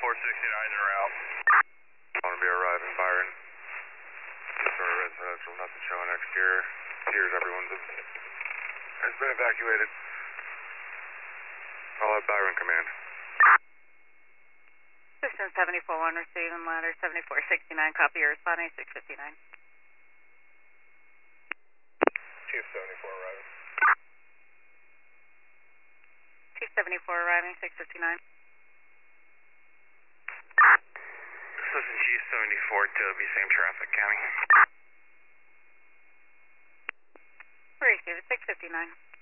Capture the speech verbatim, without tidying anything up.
seventy-four sixty-nine en route. I want to be arriving, Byron. Sort of residential, nothing showing exterior. Here's everyone's has been evacuated. I'll have Byron command. System seventy-four one receiving ladder seventy-four sixty-nine, copy your responding six fifty-nine. Chief seventy-four arriving. Chief seventy-four arriving six fifty-nine. This is Chief seventy-four, Toby, same traffic, County. Receive it six fifty-nine.